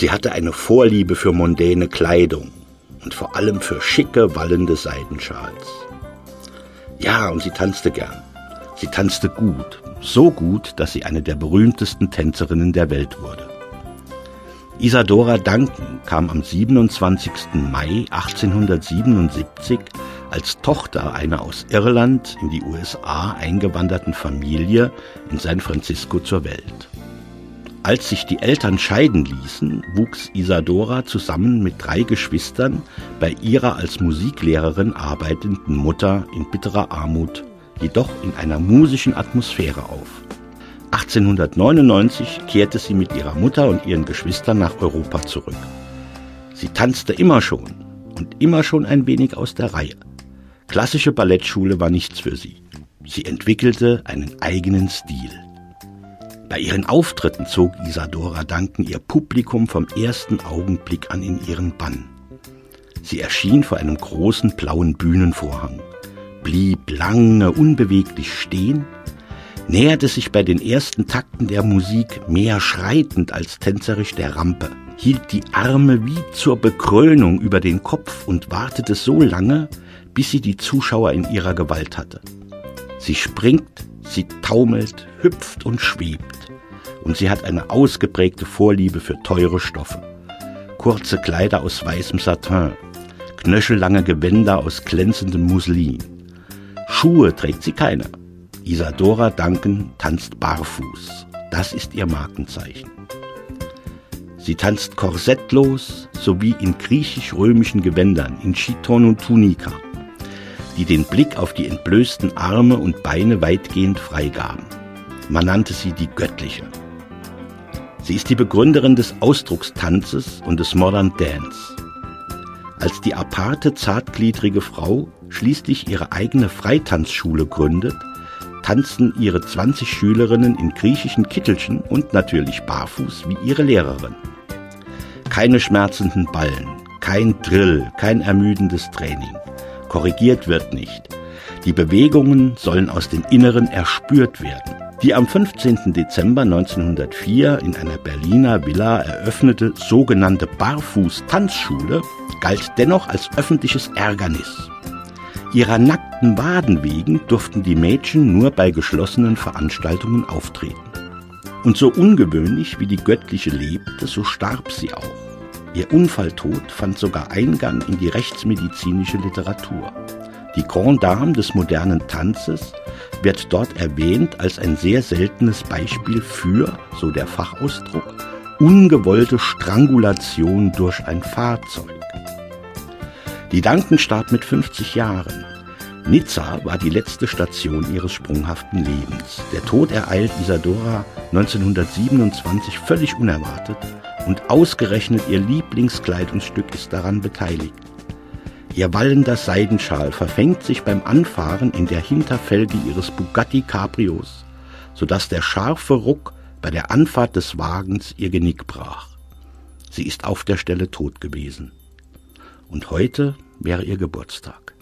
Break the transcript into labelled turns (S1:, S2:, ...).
S1: Sie hatte eine Vorliebe für mondäne Kleidung und vor allem für schicke, wallende Seidenschals. Ja, und sie tanzte gern. Sie tanzte gut, so gut, dass sie eine der berühmtesten Tänzerinnen der Welt wurde. Isadora Duncan kam am 27. Mai 1877 als Tochter einer aus Irland in die USA eingewanderten Familie in San Francisco zur Welt. Als sich die Eltern scheiden ließen, wuchs Isadora zusammen mit 3 Geschwistern bei ihrer als Musiklehrerin arbeitenden Mutter in bitterer Armut, jedoch in einer musischen Atmosphäre auf. 1899 kehrte sie mit ihrer Mutter und ihren Geschwistern nach Europa zurück. Sie tanzte immer schon und immer schon ein wenig aus der Reihe. Klassische Ballettschule war nichts für sie. Sie entwickelte einen eigenen Stil. Bei ihren Auftritten zog Isadora Duncan ihr Publikum vom ersten Augenblick an in ihren Bann. Sie erschien vor einem großen blauen Bühnenvorhang, blieb lange unbeweglich stehen, näherte sich bei den ersten Takten der Musik mehr schreitend als tänzerisch der Rampe, hielt die Arme wie zur Bekrönung über den Kopf und wartete so lange, bis sie die Zuschauer in ihrer Gewalt hatte. Sie springt, sie taumelt, hüpft und schwebt. Und sie hat eine ausgeprägte Vorliebe für teure Stoffe. Kurze Kleider aus weißem Satin, knöchellange Gewänder aus glänzendem Muslin. Schuhe trägt sie keine. Isadora Duncan tanzt barfuß. Das ist ihr Markenzeichen. Sie tanzt korsettlos sowie in griechisch-römischen Gewändern, in Chiton und Tunika, die den Blick auf die entblößten Arme und Beine weitgehend freigaben. Man nannte sie die Göttliche. Sie ist die Begründerin des Ausdruckstanzes und des Modern Dance. Als die aparte, zartgliedrige Frau schließlich ihre eigene Freitanzschule gründet, tanzten ihre 20 Schülerinnen in griechischen Kittelchen und natürlich barfuß wie ihre Lehrerin. Keine schmerzenden Ballen, kein Drill, kein ermüdendes Training. Korrigiert wird nicht. Die Bewegungen sollen aus dem Inneren erspürt werden. Die am 15. Dezember 1904 in einer Berliner Villa eröffnete sogenannte Barfuß-Tanzschule galt dennoch als öffentliches Ärgernis. Ihrer nackten Waden wegen durften die Mädchen nur bei geschlossenen Veranstaltungen auftreten. Und so ungewöhnlich wie die Göttliche lebte, so starb sie auch. Ihr Unfalltod fand sogar Eingang in die rechtsmedizinische Literatur. Die Grande Dame des modernen Tanzes wird dort erwähnt als ein sehr seltenes Beispiel für, so der Fachausdruck, ungewollte Strangulation durch ein Fahrzeug. Die Duncan starb mit 50 Jahren. Nizza war die letzte Station ihres sprunghaften Lebens. Der Tod ereilt Isadora 1927 völlig unerwartet und ausgerechnet ihr Lieblingskleidungsstück ist daran beteiligt. Ihr wallender Seidenschal verfängt sich beim Anfahren in der Hinterfelge ihres Bugatti Cabrios, sodass der scharfe Ruck bei der Anfahrt des Wagens ihr Genick brach. Sie ist auf der Stelle tot gewesen. Und heute wäre ihr Geburtstag.